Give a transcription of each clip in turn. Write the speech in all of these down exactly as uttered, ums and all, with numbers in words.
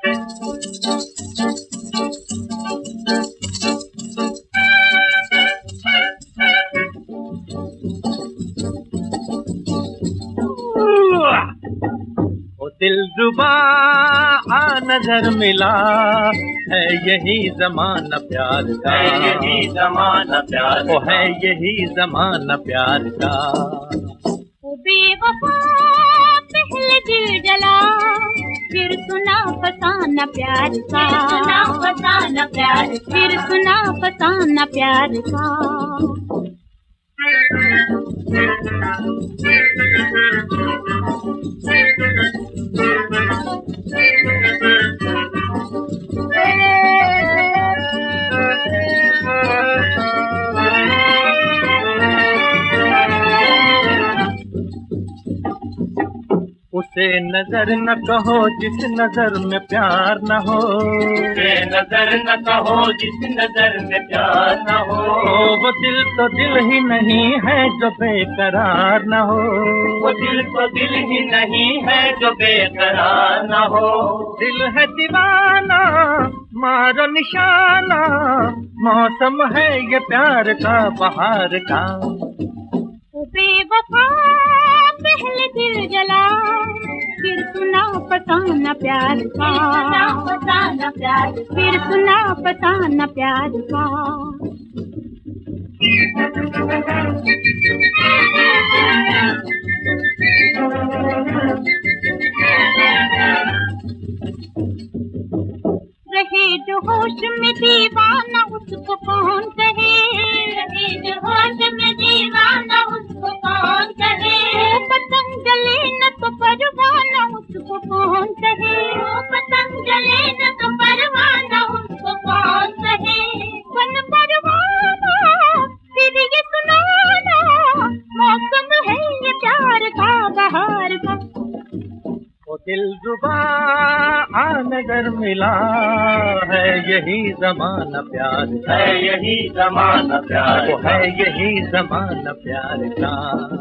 दिलरुबा आ नजर मिला है, यही जमाना प्यार का, है यही जमाना प्यार ओ है यही जमाना प्यार का। ओ बेवफा पहले दिल जला, फिर सुना फसाना प्यार का, सुना फसाना प्यार, फिर सुना फसाना प्यार का। उसे नजर न कहो जिस नजर में प्यार न हो, उसे नजर न कहो जिस नजर में प्यार न हो। वो दिल तो दिल ही नहीं है जो बेकरार न हो, वो दिल तो दिल ही नहीं है जो बेकरार न हो। दिल है दीवाना मारो निशाना, मौसम है ये प्यार का बहार का। ओ बेवफा पहले दिल जला, फिर सुना फसाना प्यार का, सुना फसाना प्यार, फिर सुना फसाना प्यार का। रहे जो होश में दीवाना उसको कौन कहे, रहे जो होश में दीवाना उसको कौन कहे। ओ पतंग जले न तो परवाना उसको कौन कहे, ओ पतंग जले न तो परवाना उसको कौन कहे। बन परवाना फिर ये सुनाना, मौसम है ये प्यार का बहार का। ओ दिलरुबा आ नजर मिला है, यही जमाना प्यार का, है यही जमाना प्यार वो है यही जमाना प्यार का।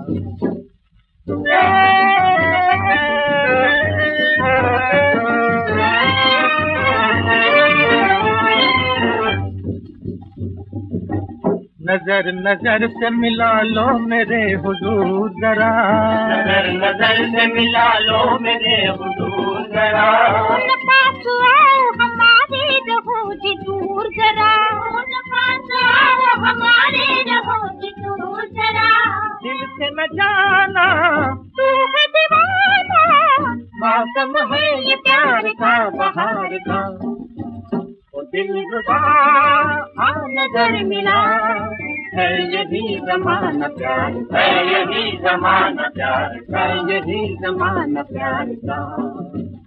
नजर नजर से मिला लो मेरे हुजूर जरा, नजर नजर से मिला लो मेरे हुजूर जरा। उन पास आओ हमारे रहो जी दूर जरा, उन पास आओ हमारे रहो जी दूर जरा। दिल से न जाना तू है दीवाना, मौसम है ये प्यार का बहार का। ओ दिलरुबा आ नजर मिला है, यही जमाना प्यार का, है यही जमाना प्यार है यही जमाना प्यार का।